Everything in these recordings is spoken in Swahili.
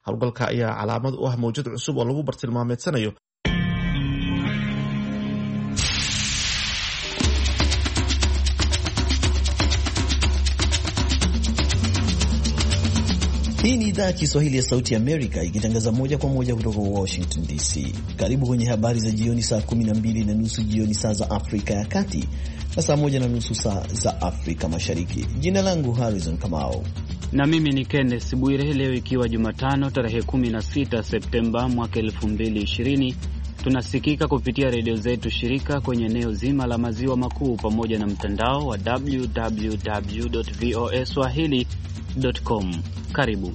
Howlgalka ayaa calaamad u ah mawjad cusub oo lagu bartilmaameedsanayo Hii ni idhaa ya Kiswahili ya Sauti Amerika ikitangaza moja kwa moja kutoka Washington DC. Karibu kwenye habari za jioni, saa 12:30 jioni saa za Afrika ya Kati na saa 1:30 saa za Afrika Mashariki. Jina langu Harrison Kamau. Na mimi ni Kenneth Bwire. Leo ikiwa Jumatano tarehe 16 Septemba mwaka 2020, tunasikika kupitia redio zetu shirika kwenye eneo zima la maziwa makuu pamoja na mtandao wa www.voaswahili.com. Karibu.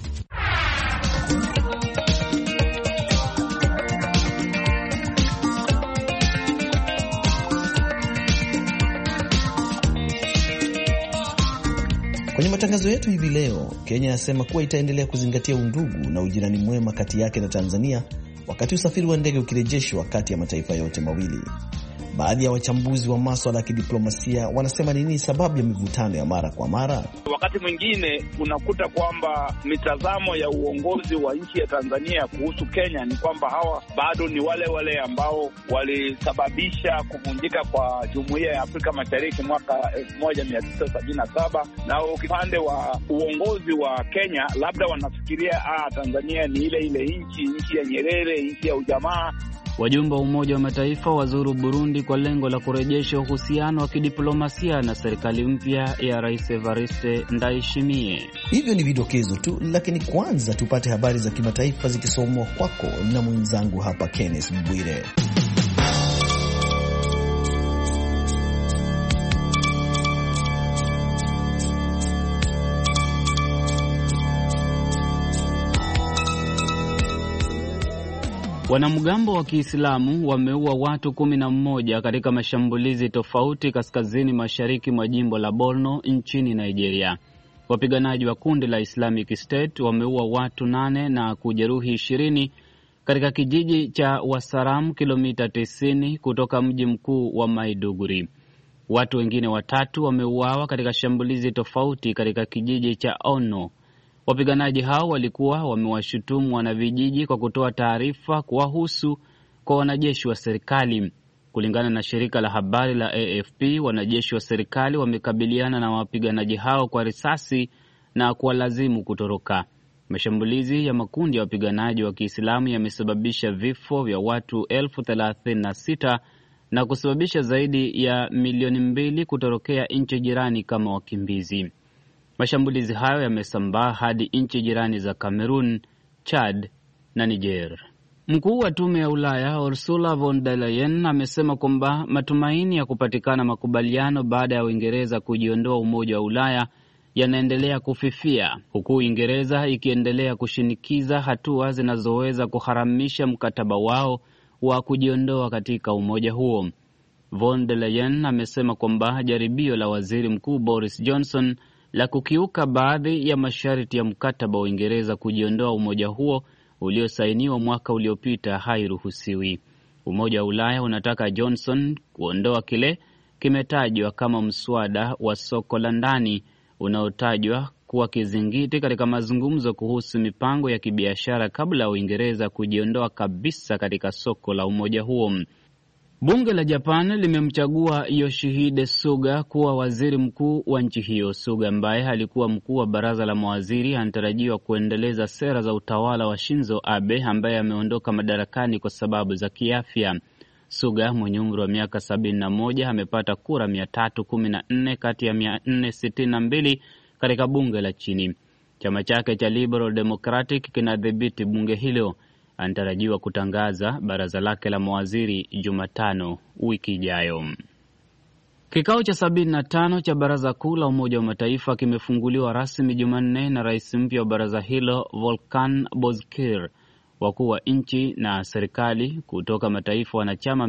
Kwenye matangazo yetu hivi leo, Kenya yasema kuwa itaendelea kuzingatia undugu na ujirani mwema kati yake na Tanzania wakati usafiri wa ndege ukirejeshwa kati ya mataifa yote mawili. Baadhi ya wachambuzi wa masuala ya kidiplomasia wanasema nini sababu ya mivutano ya mara kwa mara? Wakati mwingine unakuta kwamba mitazamo ya uongozi wa nchi ya Tanzania kuhusu Kenya ni kwamba hawa bado ni wale ambao walisababisha kuvunjika kwa Jumuiya ya Afrika Mashariki mwaka 1977, na upande wa uongozi wa Kenya labda wanafikiria Tanzania ni ile nchi ya Nyerere, nchi ya ujamaa. Wajumbe wa Umoja wa Mataifa wazuru Burundi kwa lengo la kurejesha uhusiano wa kidiplomasia na serikali mpya ya Rais Evariste Ndayishimiye. Hivyo ni vidokezo tu, lakini kwanza tupate habari za kimataifa zikisomwa kwako na mwenzangu hapa Kenneth Bwire. Wanamgambo wa Kiislamu wameua watu 11 katika mashambulizi tofauti kaskazini mashariki mwa jimbo la Borno nchini Nigeria. Wapiganaji wa kundi la Islamic State wameua watu 8 na kujeruhi 20 katika kijiji cha Wasaram, kilomita 90 kutoka mji mkuu wa Maiduguri. Watu wengine 3 wameuawa katika shambulizi tofauti katika kijiji cha Ono. Wapiganaji hao walikuwa wamewashutumu wanavijiji kwa kutoa taarifa kuwahusu kwa wanajeshi wa serikali. Kulingana na shirika la habari la AFP, wanajeshi wa serikali wamekabiliana na wapiganaji hao kwa risasi na kuwalazimu kutoroka. Mashambulizi ya makundi ya wapiganaji wa Kiislamu yamesababisha vifo vya watu 36,000 na kusababisha zaidi ya milioni 2 kutorokea nchi jirani kama wakimbizi. Mashambulizi hayo yamesambaa hadi nchi jirani za Cameroon, Chad na Niger. Mkuu wa Tume ya Ulaya Ursula von der Leyen amesema kwamba matumaini ya kupatikana makubaliano baada ya Uingereza kujiondoa Umoja wa Ulaya yanaendelea kufifia, huku Uingereza ikiendelea kushinikiza hatua zinazoweza kuharamisha mkataba wao wa kujiondoa katika umoja huo. Von der Leyen amesema kwamba jaribio la Waziri Mkuu Boris Johnson la kukiuka baadhi ya masharti ya mkataba wa Uingereza kujiondoa umoja huo uliosainiwa mwaka uliopita hairuhusiwi. Umoja wa Ulaya unataka Johnson kuondoa kile kimetajwa kama mswada wa soko la ndani unaotajwa kuwa kizingiti katika mazungumzo kuhusu mipango ya kibiashara kabla ya Uingereza kujiondoa kabisa katika soko la umoja huo. Bunge la Japan limemchagua Yoshihide Suga kuwa waziri mkuu wa nchi hiyo. Suga ambaye alikuwa mkuu wa baraza la mawaziri anatarajiwa kuendeleza sera za utawala wa Shinzo Abe ambaye ameondoka madarakani kwa sababu za kiafya. Suga mwenye umri wa miaka 71 amepata kura 314 kati ya 462 katika bunge la chini. Chama chake cha Liberal Democratic kinadhibiti bunge hilo. Anatarajiwa kutangaza baraza lake la mawaziri Jumatano wiki ijayo. Kikao cha 75 cha Baraza Kuu la Umoja wa Mataifa kimefunguliwa rasmi Jumanne na rais mpya wa baraza hilo Volkan Bozkir. Wakuu wa nchi na serikali kutoka mataifa wanachama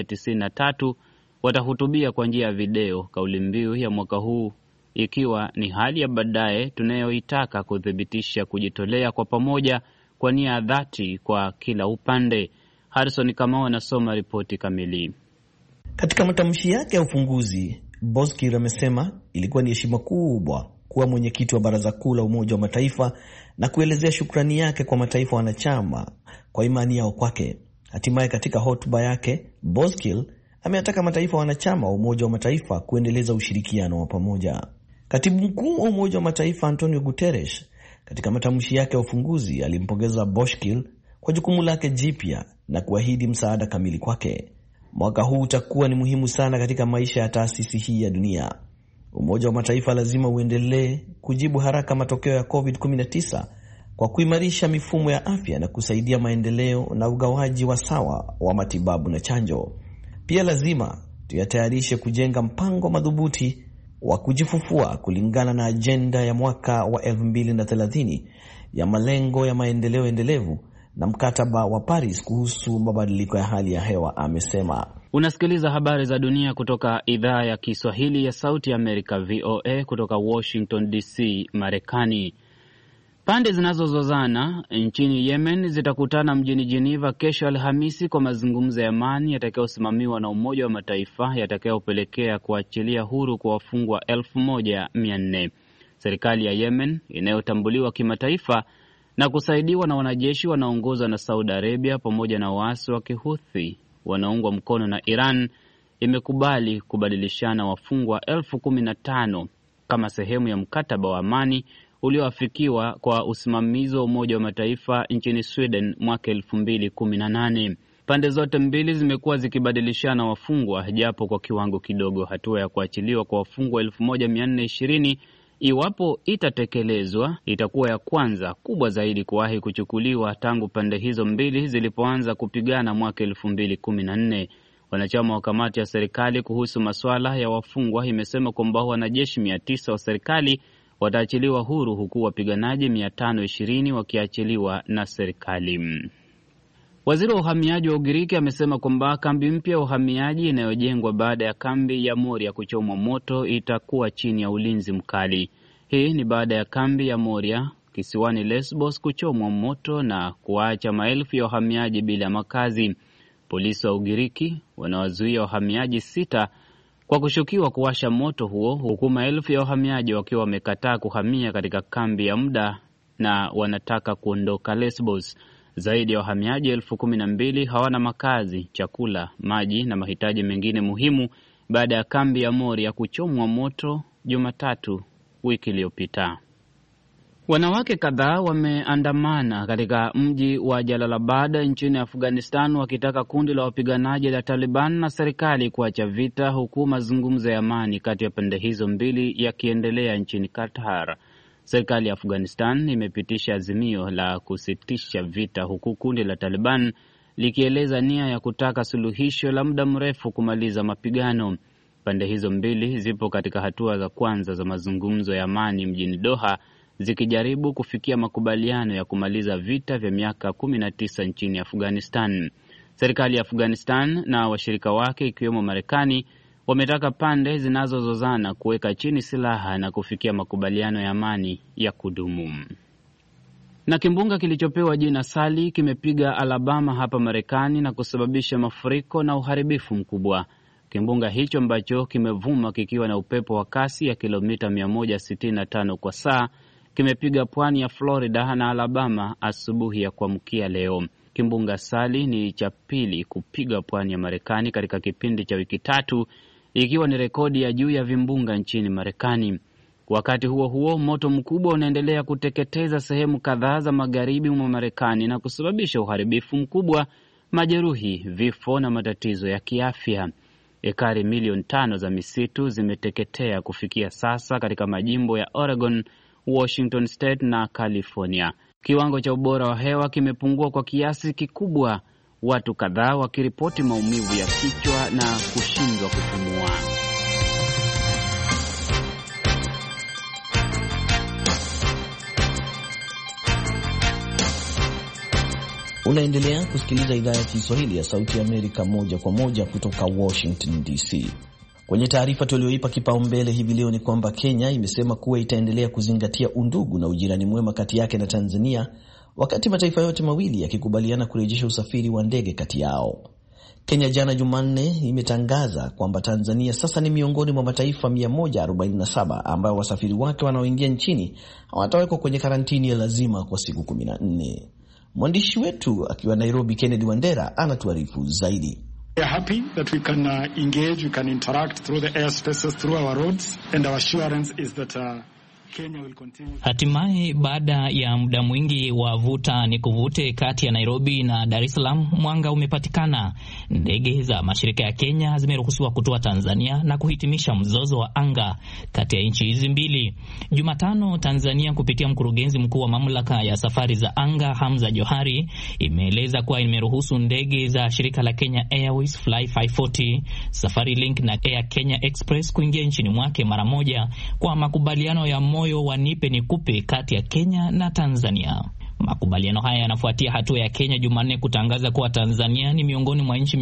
193 watahutubia kwa njia ya video, kauli mbiu ya mwaka huu ikiwa ni hali ya baadaye tunayoitaka kudhibitisha kujitolea kwa pamoja kwa nia ya dhati kwa kila upande. Harrison Kamau anasoma ripoti kamili. Katika matamshi yake ya ufunguzi, Bozkir amesema ilikuwa ni heshima kubwa kuwa mwenyekiti wa Baraza Kuu la Umoja wa Mataifa na kuelezea shukrani yake kwa mataifa wanachama kwa imani yao kwake. Hatimaye katika hotuba yake, Boskill ameataka mataifa wanachama wa Umoja wa Mataifa kuendeleza ushirikiano wa pamoja. Katibu Mkuu wa Umoja wa Mataifa Antonio Guterres katika matamshi yake ya ufunguzi alimpongeza Boskill kwa jukumu lake jipya na kuahidi msaada kamili kwake. Mwaka huu utakuwa ni muhimu sana katika maisha ya taasisi hii ya dunia. Umoja wa Mataifa lazima uendelee kujibu haraka matokeo ya COVID-19 kwa kuimarisha mifumo ya afya na kusaidia maendeleo na ugawaji wa sawa wa matibabu na chanjo. Pia lazima tuyatayarishe kujenga mpango madhubuti wa kujifufua kulingana na ajenda ya mwaka wa 2030 ya malengo ya maendeleo endelevu na mkataba wa Paris kuhusu mabadiliko ya hali ya hewa, amesema. Unasikiliza habari za dunia kutoka idhaa ya Kiswahili ya Sauti ya Amerika, VOA, kutoka Washington DC, Marekani. Pande zinazozozana nchini Yemen zitakutana mjini Geneva kesho Alhamisi kwa mazungumzo ya amani yatakayosimamiwa na Umoja wa Mataifa yatakayopelekea kuachilia huru kwa wafungwa 1400. Serikali ya Yemen inayotambuliwa kimataifa na kusaidiwa na wanajeshi wanaoongozwa na Saudi Arabia pamoja na waasi wa Kihuthi wanaungwa mkono na Iran imekubali kubadilishana wafungwa 15,000 kama sehemu ya mkataba wa amani ulioafikiwa kwa usimamizi wa Umoja wa Mataifa nchini Sweden mwaka 2018. Pande zote mbili zimekuwa zikibadilishana wafungwa japo kwa kiwango kidogo. Hatua ya kuachiliwa kwa wafungwa 1420 iwapo itatekelezwa itakuwa ya kwanza kubwa zaidi kuwahi kuchukuliwa tangu pande hizo mbili zilipoanza kupigana mwaka 2014. Wanachama wa kamati ya serikali kuhusu masuala ya wafungwa imesema kwamba wanajeshi 900 wa serikali wataachiliwa huru huku wapiganaji 520 wakiachiliwa na serikali. Waziri wa uhamiaji wa Ugiriki amesema kwamba kambi mpya ya uhamiaji inayojengwa baada ya kambi ya Moria kuchomwa moto itakuwa chini ya ulinzi mkali. Hii ni baada ya kambi ya Moria kisiwani Lesbos kuchomwa moto na kuacha maelfu ya wahamiaji bila makazi. Polisi wa Ugiriki wanawazuia wahamiaji 6 kwa kushukiwa kuwasha moto huo, huku maelfu ya wahamiaji wakiwa wamekataa kuhamia katika kambi ya muda na wanataka kuondoka Lesbos. Zaidi ya wahamiaji 12,000 hawana makazi, chakula, maji na mahitaji mengine muhimu baada ya kambi ya Moria kuchomwa moto Jumatatu wiki iliyopita. Wanawake kadhaa wameandamana katika mji wa Jalalabad nchini Afghanistan wakitaka kundi la wapiganaji la Taliban na serikali kuacha vita, huku mazungumzo ya amani kati ya pande hizo mbili yakiendelea nchini Qatar. Serikali ya Afghanistan imepitisha azimio la kusitisha vita, huku kundi la Taliban likieleza nia ya kutaka suluhisho la muda mrefu kumaliza mapigano. Pande hizo mbili zipo katika hatua za kwanza za mazungumzo ya amani mjini Doha, zikijaribu kufikia makubaliano ya kumaliza vita vya miaka 19 nchini Afghanistan. Serikali ya Afghanistan na washirika wake ikiwemo Marekani wametaka pande zinazozozana kuweka chini silaha na kufikia makubaliano ya amani ya kudumu. Na kimbunga kilichopewa jina Sally kimepiga Alabama hapa Marekani na kusababisha mafuriko na uharibifu mkubwa. Kimbunga hicho ambacho kimevuma kikiwa na upepo wa kasi ya kilomita 165 kwa saa kimepiga pwani ya Florida na Alabama asubuhi ya kuamkia leo. Kimbunga Sally ni cha pili kupiga pwani ya Marekani katika kipindi cha wiki 3, ikiwa ni rekodi ya juu ya vimbunga nchini Marekani. Wakati huo huo, moto mkubwa unaendelea kuteketeza sehemu kadhaa za magharibi mwa Marekani na kusababisha uharibifu mkubwa, majeruhi, vifo na matatizo ya kiafya. Ekari milioni 5 za misitu zimeteketea kufikia sasa katika majimbo ya Oregon, Washington State na California. Kiwango cha ubora wa hewa kimepungua kwa kiasi kikubwa, watu kadhaa wakiripoti maumivu ya kichwa na kushindwa kupumua. Unaendelea kusikiliza idhaa ya Kiswahili ya Sauti ya Amerika moja kwa moja kutoka Washington DC. Kwenye taarifa tulioipa kipaumbele hivi leo ni kwamba Kenya imesema kuwa itaendelea kuzingatia undugu na ujirani mwema kati yake na Tanzania, wakati mataifa yote mawili yakikubaliana kurejesha usafiri wa ndege kati yao. Kenya jana Jumanne imetangaza kwamba Tanzania sasa ni miongoni mwa mataifa 147 ambayo wasafiri wake wanaoingia nchini hawatawekwa kwenye karantini ya lazima kwa siku 14. Mwandishi wetu akiwa Nairobi, Kennedy Wandera, anatuarifu zaidi. We are happy that we can engage, we can interact through the airspaces, through our roads, and our assurance is that hatimaye baada ya muda mwingi wa vuta ni kuvute kati ya Nairobi na Dar es Salaam, mwanga umepatikana. Ndege za mashirika ya Kenya zimeruhusiwa kutoa Tanzania na kuhitimisha mzozo wa anga kati ya nchi hizi mbili. Jumatano, Tanzania kupitia mkurugenzi mkuu wa mamlaka ya safari za anga Hamza Johari imeeleza kuwa imeruhusu ndege za shirika la Kenya Airways, Fly 540, Safari Link na Air Kenya Express kuingia nchini mwake mara moja kwa makubaliano ya moyo wa nipe nikupe kati ya Kenya na Tanzania. Makubaliano haya yanafuatia hatua ya Kenya Jumanne kutangaza kuwa Tanzania ni miongoni mwa nchi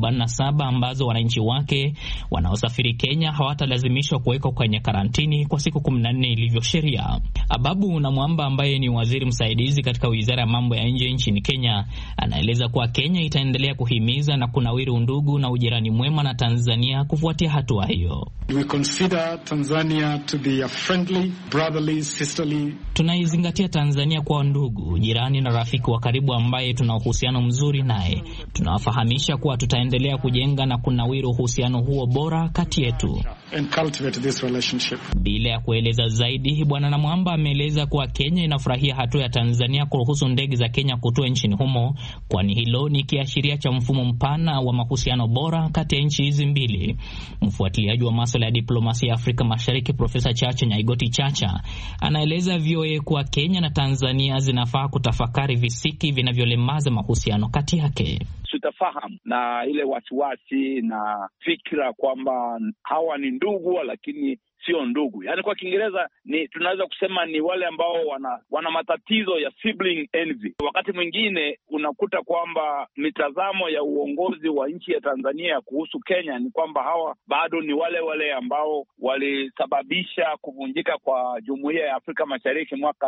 147 ambazo wananchi wake wanaosafiri Kenya hawatalazimishwa kuwekwa kwenye karantini kwa siku 14 ilivyo sheria. Ababu na Mwamba ambaye ni waziri msaidizi katika Wizara ya Mambo ya Nje nchini Kenya anaeleza kuwa Kenya itaendelea kuhimiza na kunawiri undugu na ujirani mwema na Tanzania kufuatia hatua hiyo. We consider Tanzania to be a friendly, brotherly, sisterly. Tunaizingatia Tanzania kwa ndugu, jirani na rafiki wa karibu ambaye tuna uhusiano mzuri naye. Tunawafahamisha kuwa tutaendelea kujenga na kunawiri uhusiano huo bora kati yetu. And cultivate this relationship. Bila ya kueleza zaidi, Bwana Namwamba ameeleza kuwa Kenya inafurahia hatua ya Tanzania kuruhusu ndege za Kenya kutua nchini humo, kwani hilo ni kiashiria cha mfumo mpana wa mahusiano bora kati ya nchi hizi mbili. Mfuatiliaji wa masuala ya diplomasia ya Afrika Mashariki Profesa Chacha Nyaigoti Chacha anaeleza VOA kuwa Kenya na Tanzania zinafaa kutafakari visiki vinavyolemaza mahusiano kati yake. Tutafahamu na ile wasiwasi na fikra kwamba hawa ni ndugu lakini sio ndugu. Yaani kwa Kiingereza ni tunaweza kusema ni wale ambao wana matatizo ya sibling envy. Wakati mwingine unakuta kwamba mitazamo ya uongozi wa nchi ya Tanzania kuhusu Kenya ni kwamba hawa bado ni wale ambao walisababisha kuvunjika kwa Jumuiya ya Afrika Mashariki mwaka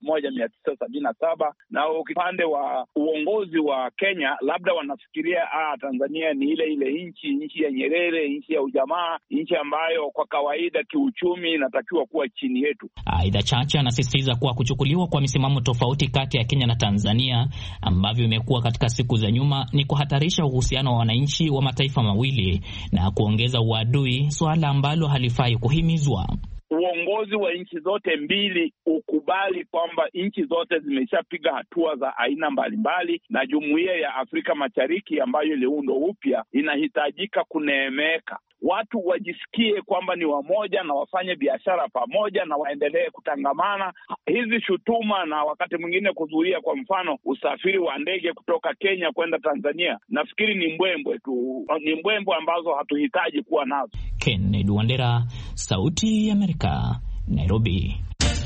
1977, na upande wa uongozi wa Kenya labda wanafikiria Tanzania ni ile nchi ya Nyerere, nchi ya ujamaa, nchi ambayo kwa kawaida uchumi inatakiwa kuwa chini yetu. Aidha, Chacha anasisitiza kuwa kuchukuliwa kwa misimamo tofauti kati ya Kenya na Tanzania ambavyo imekuwa katika siku za nyuma ni kuhatarisha uhusiano wa wananchi wa mataifa mawili na kuongeza uadui, swala ambalo halifai kuhimizwa. Uongozi wa nchi zote mbili ukubali kwamba nchi zote zimeshapiga hatua za aina mbalimbali, na Jumuiya ya Afrika Mashariki ambayo iliundwa upya inahitajika kuneemeka. Watu wajisikie kwamba ni wamoja na wafanye biashara pamoja na waendelee kutangamana. Hizi shutuma na wakati mwingine kuzuia, kwa mfano, usafiri wa ndege kutoka Kenya kwenda Tanzania, nafikiri ni mbwembwe tu, ni mbwembwe ambazo hatuhitaji kuwa nazo. Kennedy Wandera, Sauti ya Amerika, Nairobi.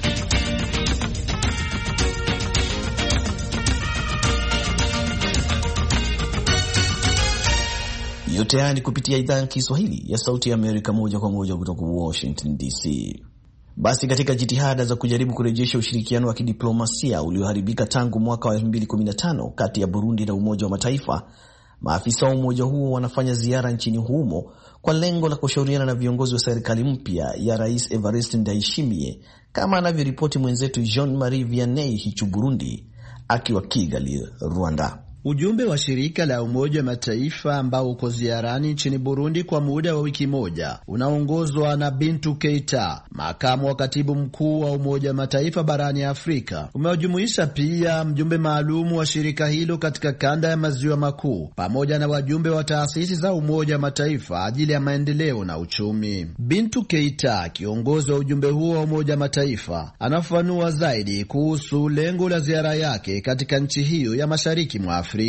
Yote haya ni kupitia idhaa ya Kiswahili ya Sauti ya Amerika, moja kwa moja kutoka Washington DC. Basi katika jitihada za kujaribu kurejesha ushirikiano wa kidiplomasia ulioharibika tangu mwaka wa 2015 kati ya Burundi na Umoja wa Mataifa, maafisa wa umoja huo wanafanya ziara nchini humo kwa lengo la kushauriana na viongozi wa serikali mpya ya Rais Evariste Ndayishimiye, kama anavyoripoti mwenzetu Jean-Marie Vianney Hichu Burundi akiwa Kigali, Rwanda. Ujumbe wa shirika la Umoja wa Mataifa ambao uko ziarani nchini Burundi kwa muda wa wiki moja unaongozwa na Bintu Keita, makamu wa katibu mkuu wa Umoja wa Mataifa barani Afrika, umewajumuisha pia mjumbe maalumu wa shirika hilo katika kanda ya Maziwa Makuu pamoja na wajumbe wa taasisi za Umoja wa Mataifa ajili ya maendeleo na uchumi. Bintu Keita, kiongozi wa ujumbe huo wa Umoja wa Mataifa, anafafanua zaidi kuhusu lengo la ziara yake katika nchi hiyo ya mashariki mwa Afrika.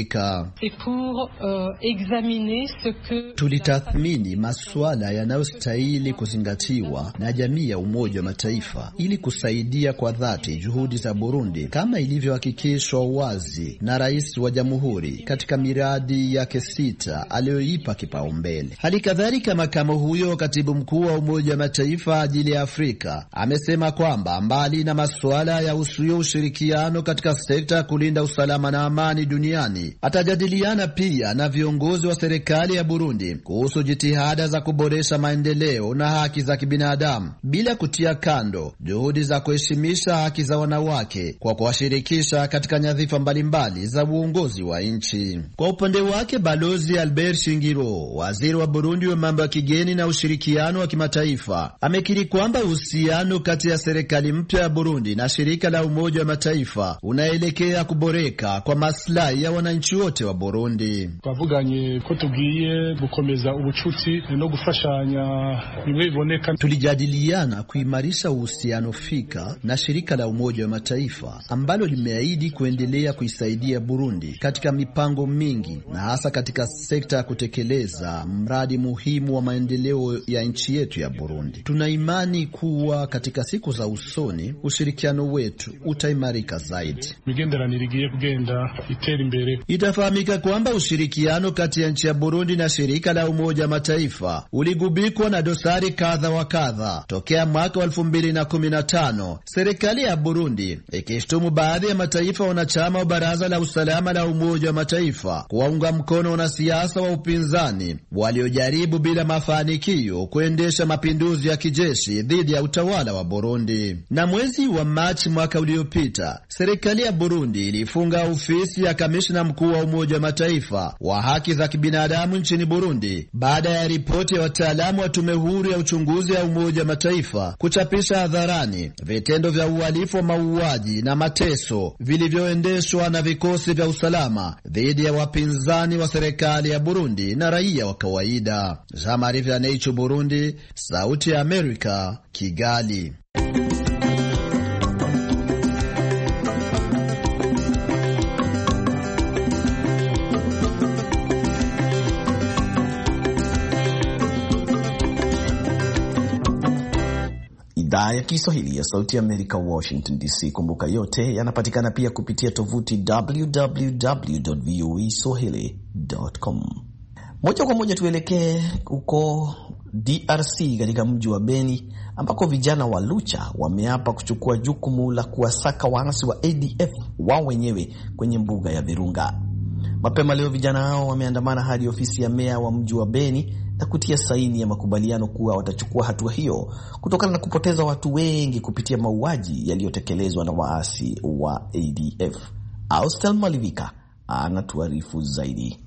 Tulitathmini masuala yanayostahili kuzingatiwa na jamii ya Umoja wa Mataifa ili kusaidia kwa dhati juhudi za Burundi kama ilivyohakikishwa wazi na rais wa jamhuri katika miradi yake 6 aliyoipa kipaumbele. Hali kadhalika, makamu huyo katibu mkuu wa Umoja wa Mataifa ajili ya Afrika amesema kwamba mbali na masuala ya ushirikiano katika sekta ya kulinda usalama na amani duniani, amani. Atajadiliana pia na viongozi wa serikali ya Burundi kuhusu jitihada za kuboresha maendeleo na haki za kibinadamu, bila kutia kando juhudi za kuheshimisha haki za wanawake kwa kuwashirikisha katika nyadhifa mbalimbali za uongozi wa nchi. Kwa upande wake, Balozi Albert Shingiro, waziri wa Burundi wa mambo ya kigeni na ushirikiano wa kimataifa, amekiri kwamba uhusiano kati ya serikali mpya ya Burundi na shirika la Umoja wa Mataifa unaelekea kuboreka kwa maslahi ya wananchi wote wa Burundi. Twavuganye ko tugiye gukomeza ubucuti no gufashanya bimwe biboneka. Tulijadiliana kuimarisha uhusiano fika na shirika la Umoja wa Mataifa ambalo limeahidi kuendelea kuisaidia Burundi katika mipango mingi na hasa katika sekta ya kutekeleza mradi muhimu wa maendeleo ya nchi yetu ya Burundi. Tuna imani kuwa katika siku za usoni ushirikiano wetu utaimarika zaidi. Itafahamika kwamba ushirikiano kati ya nchi ya Burundi na shirika la Umoja wa Mataifa uligubikwa na dosari kadha wa kadha tokea mwaka 2015, serikali ya Burundi ikishtumu baadhi ya mataifa wanachama wa Baraza la Usalama la Umoja wa Mataifa kuwaunga mkono wanasiasa wa upinzani waliojaribu bila mafanikio kuendesha mapinduzi ya kijeshi dhidi ya utawala wa Burundi. Na mwezi wa Machi mwaka uliopita, serikali ya Burundi ilifunga ofisi ya kamishna mkuu wa Umoja wa Mataifa wa haki za kibinadamu nchini Burundi baada ya ripoti ya wataalamu wa tume huru ya uchunguzi ya Umoja wa Mataifa kuchapisha hadharani vitendo vya uhalifu wa mauaji na mateso vilivyoendeshwa na vikosi vya usalama dhidi ya wapinzani wa serikali ya Burundi na raia wa kawaida. Jean-Marie Vianney, Burundi, Sauti ya Amerika, Kigali. Idhaa ya Kiswahili ya Sauti ya Amerika, Washington DC. Kumbuka yote yanapatikana pia kupitia tovuti www.voaswahili.com. Moja kwa moja tuelekee huko DRC katika mji wa Beni ambako vijana wa Lucha wameapa kuchukua jukumu la kuwasaka waasi wa ADF wao wenyewe kwenye mbuga ya Virunga. Mapema leo vijana hao wameandamana hadi ofisi ya meya wa mji wa Beni na kutia saini ya makubaliano kuwa watachukua hatua hiyo kutokana na kupoteza watu wengi kupitia mauaji yaliyotekelezwa na waasi wa ADF. Austel Malivika anatuarifu zaidi.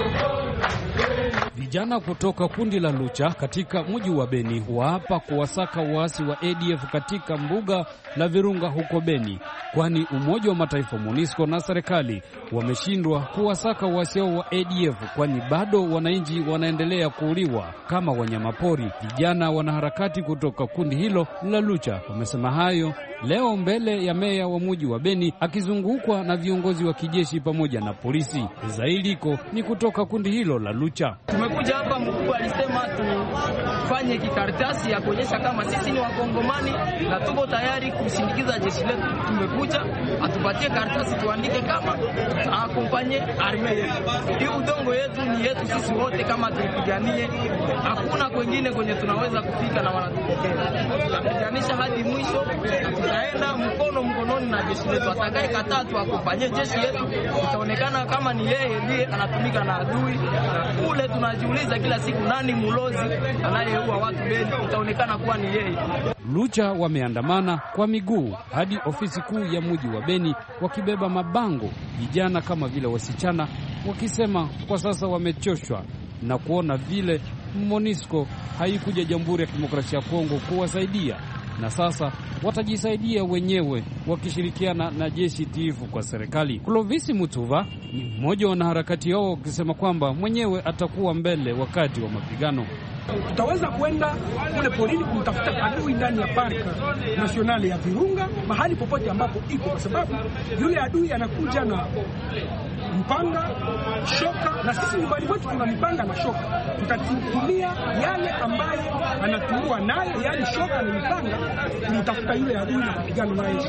Vijana kutoka kundi la Lucha katika mji wa Beni waapa kuwasaka waasi wa ADF katika mbuga la Virunga huko Beni, kwani Umoja wa Mataifa MONUSCO na serikali wameshindwa kuwasaka waasi wa ADF, kwani bado wananchi wanaendelea kuuliwa kama wanyamapori. Vijana wanaharakati kutoka kundi hilo la Lucha wamesema hayo leo mbele ya meya wa mji wa Beni akizungukwa na viongozi wa kijeshi pamoja na polisi. Zailiko ni kutoka kundi hilo la Lucha. Tumekuja hapa, mkuu alisema tufanye kikaratasi ya kuonyesha kama sisi ni Wakongomani na tuko tayari kusindikiza jeshi letu. Tumekuja atupatie karatasi tuandike kama akompanye arme yetu. Hii udongo yetu ni yetu sisi wote, kama tuipiganie. Hakuna kwingine kwenye tunaweza kufika na wanatupokea. Tutapiganisha hadi mwisho. Tutaenda mkono mkononi na jeshi letu. Atakaye kataa tuakompanye jeshi yetu, itaonekana kama ni yeye ndiye anatumika na adui. Na kule tunajiuliza kila siku, nani mulozi anayeua watu Beni? Itaonekana kuwa ni yeye. Lucha wameandamana kwa miguu hadi ofisi kuu ya mji wa Beni wakibeba mabango, vijana kama vile wasichana wakisema kwa sasa wamechoshwa na kuona vile MONUSCO haikuja Jamhuri ya Kidemokrasia ya Kongo kuwasaidia, na sasa watajisaidia wenyewe wakishirikiana na jeshi tiifu kwa serikali. Clovis Mutuva ni mmoja wa wanaharakati hao akisema kwamba mwenyewe atakuwa mbele wakati wa mapigano. Tutaweza kwenda kule porini kumtafuta adui ndani ya park nationale ya Virunga, mahali popote ambapo iko, kwa sababu yule adui anakuja na mpanga, shoka, na sisi nyumbani kwetu tuna mpanga na shoka. Tutatumia yale ambayo anatuua nayo, yani shoka na mpanga, kumtafuta yule adui na kupigana naye shambani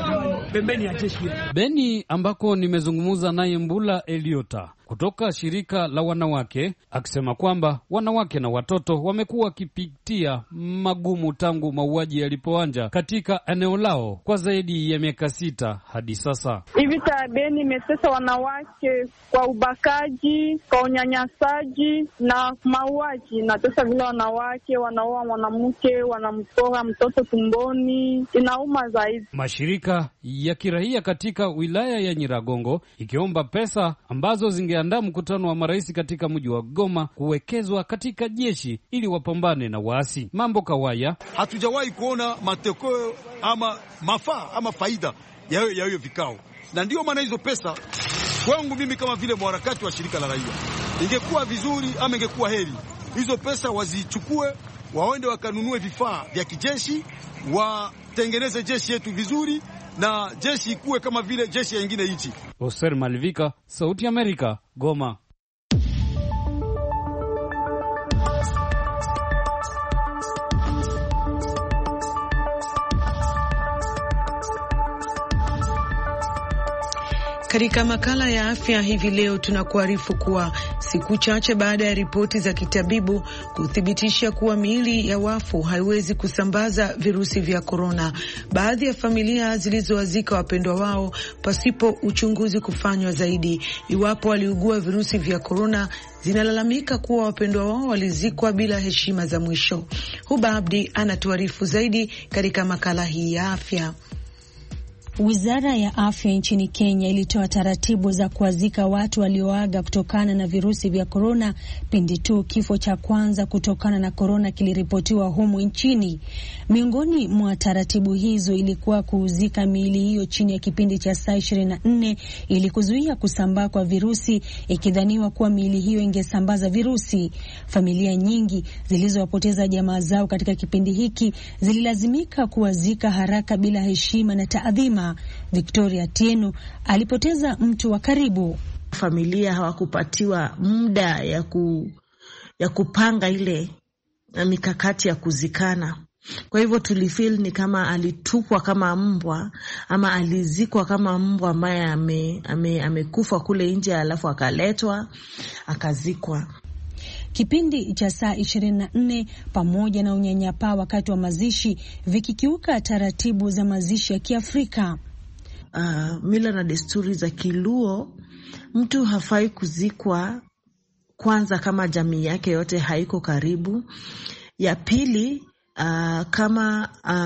pembeni ya jeshi yetu. Beni ambako nimezungumza naye Mbula Eliota kutoka shirika la wanawake, akisema kwamba wanawake na watoto wamekuwa wakipitia magumu tangu mauaji yalipoanza katika eneo lao kwa zaidi ya miaka 6 hadi sasa. Hivi Beni imetesa wanawake kwa ubakaji, kwa unyanyasaji na mauaji. Na tesa vile wanawake wanaoa mwanamke, wanamtoa mtoto tumboni, inauma zaidi. Mashirika ya kiraia katika wilaya ya Nyiragongo ikiomba pesa ambazo zingeandaa mkutano wa marais katika mji wa Goma kuwekezwa katika jeshi ili wapambane na waasi. Mambo Kawaya: hatujawahi kuona matokeo ama mafaa ama faida ya hiyo vikao, na ndio maana hizo pesa kwangu mimi kama vile mharakati wa shirika la raia, ingekuwa vizuri ama ingekuwa heri hizo pesa wazichukue, waende wakanunue vifaa vya kijeshi, watengeneze jeshi yetu vizuri na jeshi ikuwe kama vile jeshi nyingine nchi. Oser Malvika, Sauti ya Amerika, Goma. Katika makala ya afya hivi leo tunakuarifu kuwa siku chache baada ya ripoti za kitabibu kuthibitisha kuwa miili ya wafu haiwezi kusambaza virusi vya korona, baadhi ya familia zilizowazika wapendwa wao pasipo uchunguzi kufanywa zaidi iwapo waliugua virusi vya korona zinalalamika kuwa wapendwa wao walizikwa bila heshima za mwisho. Huba Abdi anatuarifu zaidi katika makala hii ya afya. Wizara ya afya nchini Kenya ilitoa taratibu za kuwazika watu walioaga kutokana na virusi vya korona pindi tu kifo cha kwanza kutokana na korona kiliripotiwa humu nchini. Miongoni mwa taratibu hizo ilikuwa kuuzika miili hiyo chini ya kipindi cha saa 24 ili kuzuia kusambaa kwa virusi, ikidhaniwa kuwa miili hiyo ingesambaza virusi. Familia nyingi zilizowapoteza jamaa zao katika kipindi hiki zililazimika kuwazika haraka bila heshima na taadhima. Victoria Tieno alipoteza mtu wa karibu. Familia hawakupatiwa muda ya kupanga ile mikakati ya kuzikana. Kwa hivyo tulifeel ni kama alitupwa kama mbwa ama alizikwa kama mbwa ambaye amekufa kule nje, alafu akaletwa akazikwa. Kipindi cha saa 24 pamoja na unyanyapaa wakati wa mazishi vikikiuka taratibu za mazishi ya Kiafrika. Mila na desturi za Kiluo, mtu hafai kuzikwa kwanza kama jamii yake yote haiko karibu. Ya pili, kama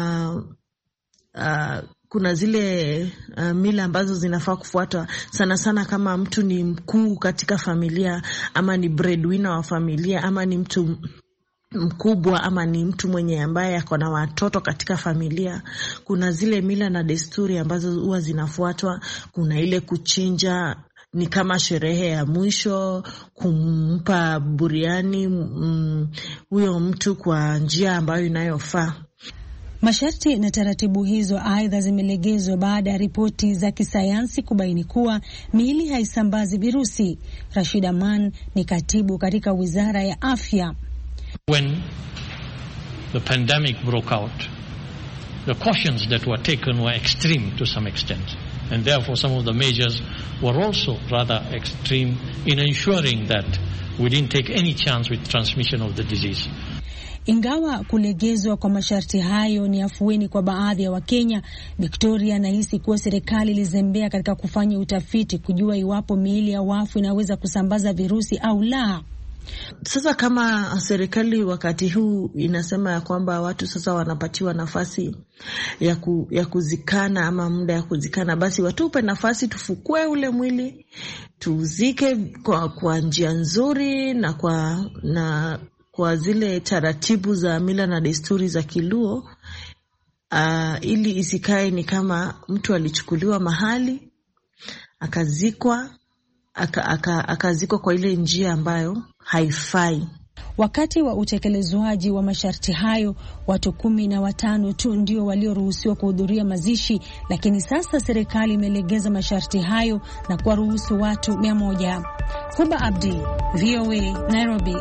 kuna zile mila ambazo zinafaa kufuatwa sana sana, kama mtu ni mkuu katika familia ama ni breadwinner wa familia ama ni mtu mkubwa ama ni mtu mwenye ambaye ako na watoto katika familia, kuna zile mila na desturi ambazo huwa zinafuatwa. Kuna ile kuchinja, ni kama sherehe ya mwisho, kumpa buriani huyo mtu kwa njia ambayo inayofaa. Masharti na taratibu hizo aidha zimelegezwa baada ya ripoti za kisayansi kubaini kuwa miili haisambazi virusi. Rashid Aman ni katibu katika Wizara ya Afya. When the pandemic broke out, the cautions that were taken were extreme to some extent, and therefore some of the measures were also rather extreme in ensuring that we didn't take any chance with transmission of the disease. Ingawa kulegezwa kwa masharti hayo ni afueni kwa baadhi ya Wakenya, Victoria anahisi kuwa serikali ilizembea katika kufanya utafiti kujua iwapo miili ya wafu inaweza kusambaza virusi au la. Sasa kama serikali wakati huu inasema ya kwamba watu sasa wanapatiwa nafasi ya kuzikana ama muda ya kuzikana, basi watupe nafasi tufukue ule mwili, tuzike kwa njia nzuri na kwa zile taratibu za mila na desturi za Kiluo, ili isikae ni kama mtu alichukuliwa mahali akazikwa akazikwa kwa ile njia ambayo haifai. Wakati wa utekelezwaji wa masharti hayo, watu 15 tu ndio walioruhusiwa kuhudhuria mazishi, lakini sasa serikali imelegeza masharti hayo na kuwaruhusu watu 100. Huba Abdi, VOA, Nairobi.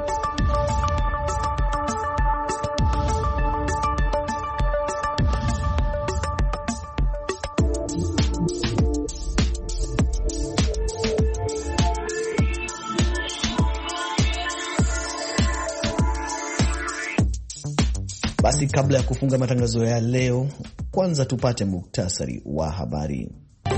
Basi kabla ya kufunga matangazo ya leo, kwanza tupate muktasari wa habari.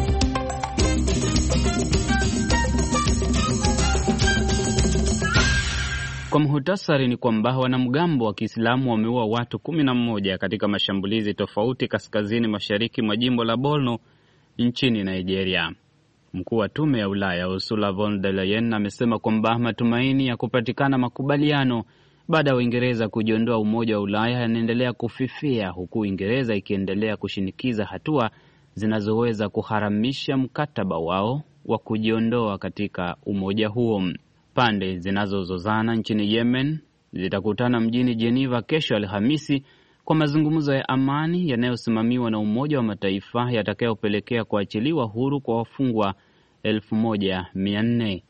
Kwa muhtasari ni kwamba wanamgambo wa Kiislamu wameua watu 11 katika mashambulizi tofauti kaskazini mashariki mwa jimbo la Borno nchini Nigeria. Mkuu wa tume ya Ulaya Ursula von der Leyen amesema kwamba matumaini ya kupatikana makubaliano baada ya Uingereza kujiondoa Umoja wa Ulaya yanaendelea kufifia, huku Uingereza ikiendelea kushinikiza hatua zinazoweza kuharamisha mkataba wao wa kujiondoa katika umoja huo. Pande zinazozozana nchini Yemen zitakutana mjini Geneva kesho Alhamisi kwa mazungumzo ya amani yanayosimamiwa na Umoja wa Mataifa yatakayopelekea kuachiliwa huru kwa wafungwa 1400.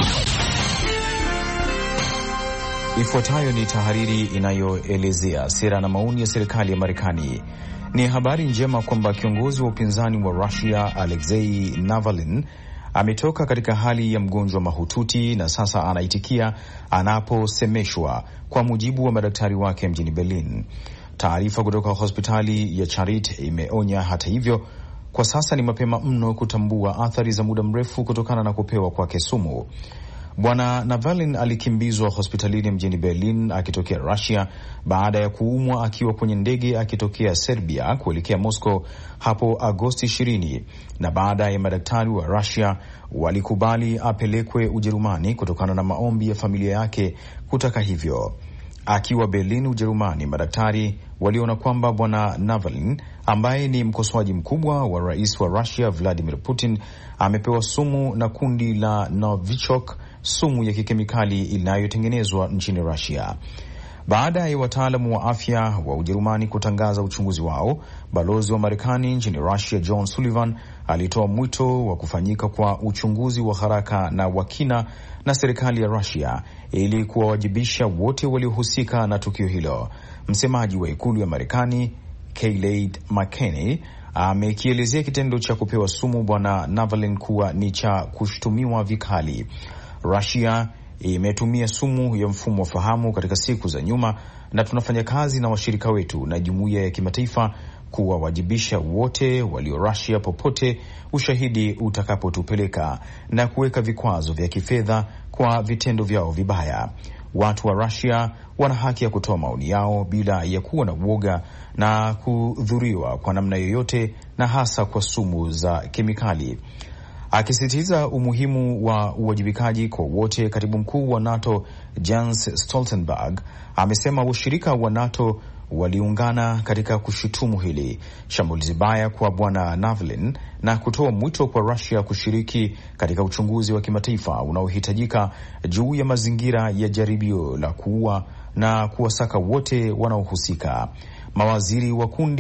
Ifuatayo ni tahariri inayoelezea sera na maoni ya serikali ya Marekani. Ni habari njema kwamba kiongozi wa upinzani wa Russia Alexei Navalny ametoka katika hali ya mgonjwa mahututi na sasa anaitikia anaposemeshwa, kwa mujibu wa madaktari wake mjini Berlin. Taarifa kutoka hospitali ya Charité imeonya hata hivyo, kwa sasa ni mapema mno kutambua athari za muda mrefu kutokana na kupewa kwake sumu. Bwana Navalny alikimbizwa hospitalini mjini Berlin akitokea Russia baada ya kuumwa akiwa kwenye ndege akitokea Serbia kuelekea Moscow hapo Agosti 20, na baada ya madaktari wa Russia walikubali apelekwe Ujerumani kutokana na maombi ya familia yake kutaka hivyo. Akiwa Berlin, Ujerumani, madaktari waliona kwamba Bwana Navalny, ambaye ni mkosoaji mkubwa wa rais wa Russia Vladimir Putin, amepewa sumu na kundi la Novichok, sumu ya kikemikali inayotengenezwa nchini Russia. Baada ya wataalamu wa afya wa Ujerumani kutangaza uchunguzi wao, balozi wa Marekani nchini Russia John Sullivan alitoa mwito wa kufanyika kwa uchunguzi wa haraka na wa kina na serikali ya Russia ili kuwawajibisha wote waliohusika na tukio hilo. Msemaji wa ikulu ya Marekani Kayleigh McEnany amekielezea kitendo cha kupewa sumu Bwana Navalny kuwa ni cha kushutumiwa vikali. Russia imetumia sumu ya mfumo wa fahamu katika siku za nyuma, na tunafanya kazi na washirika wetu na jumuiya ya kimataifa kuwawajibisha wote walio Russia popote ushahidi utakapotupeleka, na kuweka vikwazo vya kifedha kwa vitendo vyao vibaya. Watu wa Russia wana haki ya kutoa maoni yao bila ya kuwa na uoga na kudhuriwa kwa namna yoyote, na hasa kwa sumu za kemikali. Akisisitiza umuhimu wa uwajibikaji kwa wote, katibu mkuu wa NATO Jens Stoltenberg amesema washirika wa NATO waliungana katika kushutumu hili shambulizi baya kwa Bwana Navalny na kutoa mwito kwa Russia kushiriki katika uchunguzi wa kimataifa unaohitajika juu ya mazingira ya jaribio la kuua na kuwasaka wote wanaohusika. Mawaziri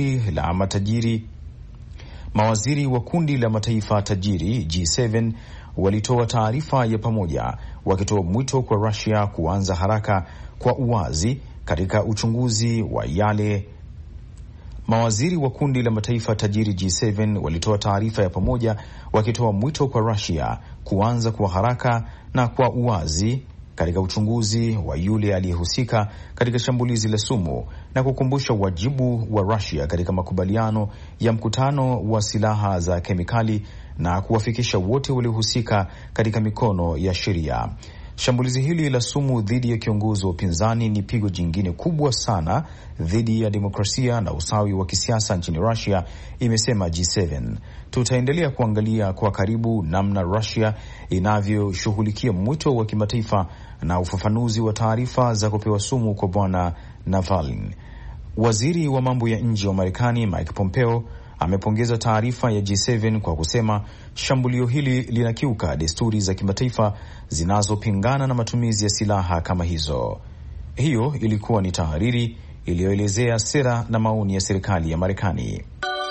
wa kundi la mataifa tajiri G7 walitoa taarifa ya pamoja wakitoa mwito kwa Russia kuanza haraka kwa uwazi katika uchunguzi wa yale. Mawaziri wa kundi la mataifa tajiri G7 walitoa taarifa ya pamoja wakitoa mwito kwa Russia kuanza kwa haraka na kwa uwazi katika uchunguzi wa yule aliyehusika katika shambulizi la sumu, na kukumbusha wajibu wa Russia katika makubaliano ya mkutano wa silaha za kemikali na kuwafikisha wote waliohusika katika mikono ya sheria. Shambulizi hili la sumu dhidi ya kiongozi wa upinzani ni pigo jingine kubwa sana dhidi ya demokrasia na usawi wa kisiasa nchini Russia, imesema G7. Tutaendelea kuangalia kwa karibu namna Russia inavyoshughulikia mwito wa kimataifa na ufafanuzi wa taarifa za kupewa sumu kwa Bwana Navalny. Waziri wa mambo ya nje wa Marekani Mike Pompeo amepongeza taarifa ya G7 kwa kusema shambulio hili linakiuka desturi za kimataifa zinazopingana na matumizi ya silaha kama hizo. Hiyo ilikuwa ni tahariri iliyoelezea sera na maoni ya serikali ya Marekani.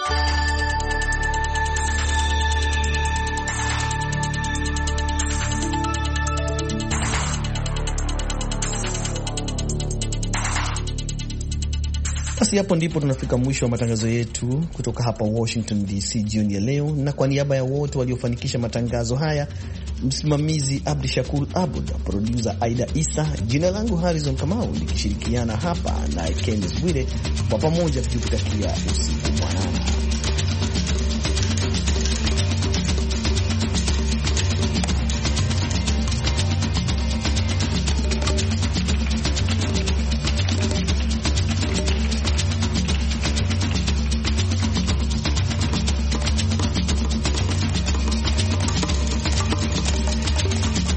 Basi hapo ndipo tunafika mwisho wa matangazo yetu kutoka hapa Washington DC jioni ya leo, na kwa niaba ya wote waliofanikisha matangazo haya, msimamizi Abdi Shakur Abud, producer Aida Isa, jina langu Harrison Kamau nikishirikiana hapa na Kenneth Bwire, kwa pamoja tukikutakia usiku mwanana.